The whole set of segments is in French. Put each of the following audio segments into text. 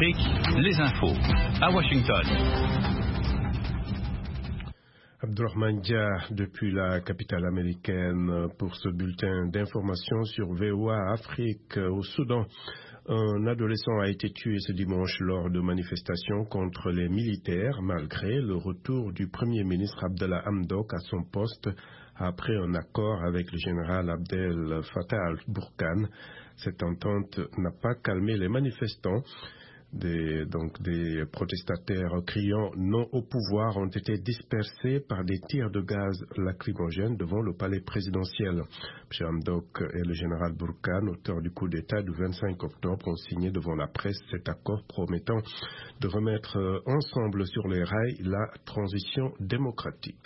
Afrique, les infos. À Washington. Abdourahmane Dia, depuis la capitale américaine, pour ce bulletin d'information sur VOA Afrique. Au Soudan, un adolescent a été tué ce dimanche lors de manifestations contre les militaires, malgré le retour du Premier ministre Abdallah Hamdok à son poste après un accord avec le général Abdel Fattah al-Burhan. Cette entente n'a pas calmé les manifestants. Des protestataires criant non au pouvoir ont été dispersés par des tirs de gaz lacrymogènes devant le palais présidentiel. M. Hamdok et le général Burhan, auteur du coup d'État du 25 octobre, ont signé devant la presse cet accord promettant de remettre ensemble sur les rails la transition démocratique.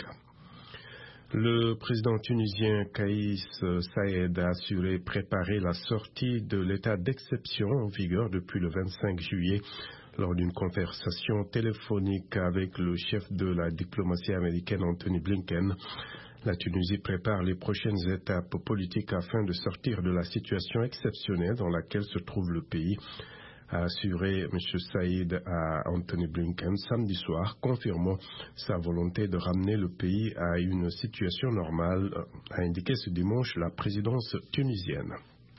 Le président tunisien Kais Saied a assuré préparer la sortie de l'état d'exception en vigueur depuis le 25 juillet lors d'une conversation téléphonique avec le chef de la diplomatie américaine Anthony Blinken. La Tunisie prépare les prochaines étapes politiques afin de sortir de la situation exceptionnelle dans laquelle se trouve le pays, a assuré M. Saïd à Anthony Blinken samedi soir, confirmant sa volonté de ramener le pays à une situation normale, a indiqué ce dimanche la présidence tunisienne.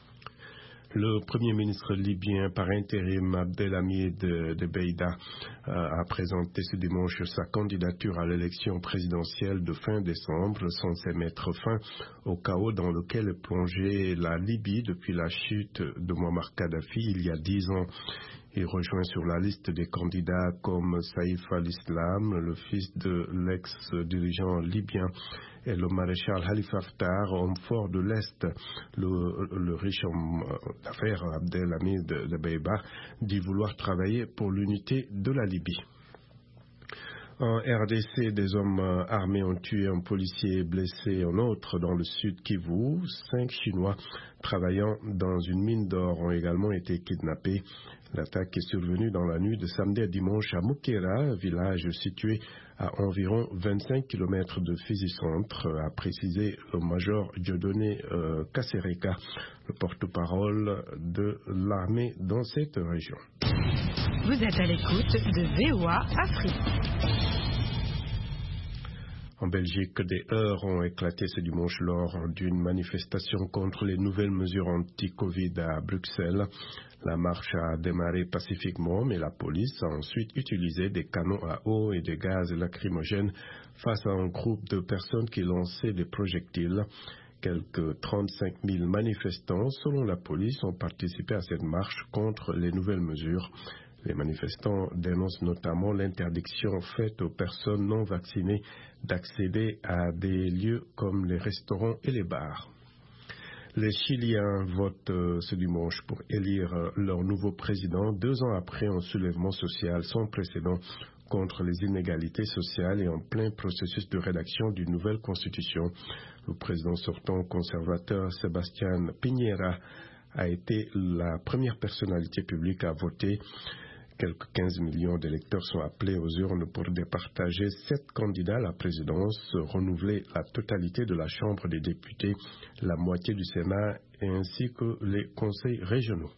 Le Premier ministre libyen par intérim Abdelhamid Dbeibeh a présenté ce dimanche sa candidature à l'élection présidentielle de fin décembre, censée mettre fin au chaos dans lequel est plongée la Libye depuis la chute de Muammar Kadhafi il y a 10 ans. Il rejoint sur la liste des candidats comme Saïf al-Islam, le fils de l'ex-dirigeant libyen, et le maréchal Khalifa Haftar, homme fort de l'Est. Le riche homme d'affaires Abdelhamid Dbeibeh dit vouloir travailler pour l'unité de la Libye. En RDC, des hommes armés ont tué un policier et blessé un autre dans le sud Kivu. 5 Chinois travaillant dans une mine d'or ont également été kidnappés. L'attaque est survenue dans la nuit de samedi à dimanche à Mukera, village situé à environ 25 km de Fizi-Centre, a précisé le major Dieudonné Kassereka, le porte-parole de l'armée dans cette région. Vous êtes à l'écoute de VOA Afrique. En Belgique, des heurts ont éclaté ce dimanche lors d'une manifestation contre les nouvelles mesures anti-Covid à Bruxelles. La marche a démarré pacifiquement, mais la police a ensuite utilisé des canons à eau et des gaz lacrymogènes face à un groupe de personnes qui lançaient des projectiles. Quelques 35 000 manifestants, selon la police, ont participé à cette marche contre les nouvelles mesures. Les manifestants dénoncent notamment l'interdiction faite aux personnes non vaccinées d'accéder à des lieux comme les restaurants et les bars. Les Chiliens votent ce dimanche pour élire leur nouveau président 2 ans après un soulèvement social sans précédent contre les inégalités sociales et en plein processus de rédaction d'une nouvelle constitution. Le président sortant conservateur Sebastián Piñera a été la première personnalité publique à voter. Quelques 15 millions d'électeurs sont appelés aux urnes pour départager 7 candidats à la présidence, renouveler la totalité de la Chambre des députés, la moitié du Sénat ainsi que les conseils régionaux.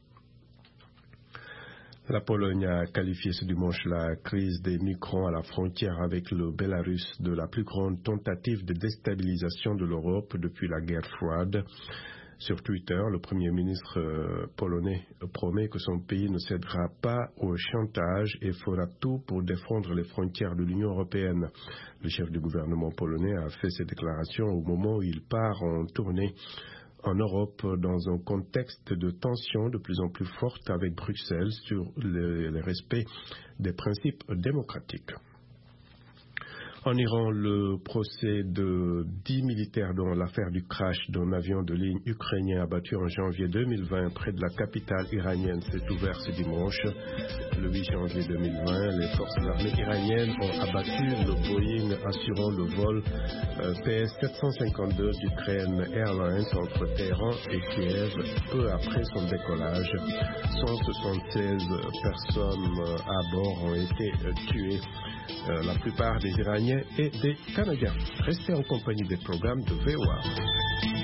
La Pologne a qualifié ce dimanche la crise des migrants à la frontière avec le Bélarus de la plus grande tentative de déstabilisation de l'Europe depuis la guerre froide. Sur Twitter, le Premier ministre polonais promet que son pays ne cédera pas au chantage et fera tout pour défendre les frontières de l'Union européenne. Le chef du gouvernement polonais a fait ces déclarations au moment où il part en tournée en Europe dans un contexte de tension de plus en plus forte avec Bruxelles sur le respect des principes démocratiques. En Iran, le procès de 10 militaires dans l'affaire du crash d'un avion de ligne ukrainien abattu en janvier 2020 près de la capitale iranienne s'est ouvert ce dimanche. Le 8 janvier 2020, les forces armées iraniennes ont abattu le Boeing assurant le vol PS-752 d'Ukraine Airlines entre Téhéran et Kiev peu après son décollage. 176 personnes à bord ont été tuées. La plupart des Iraniens et des Canadiens. Restez en compagnie des programmes de VOA.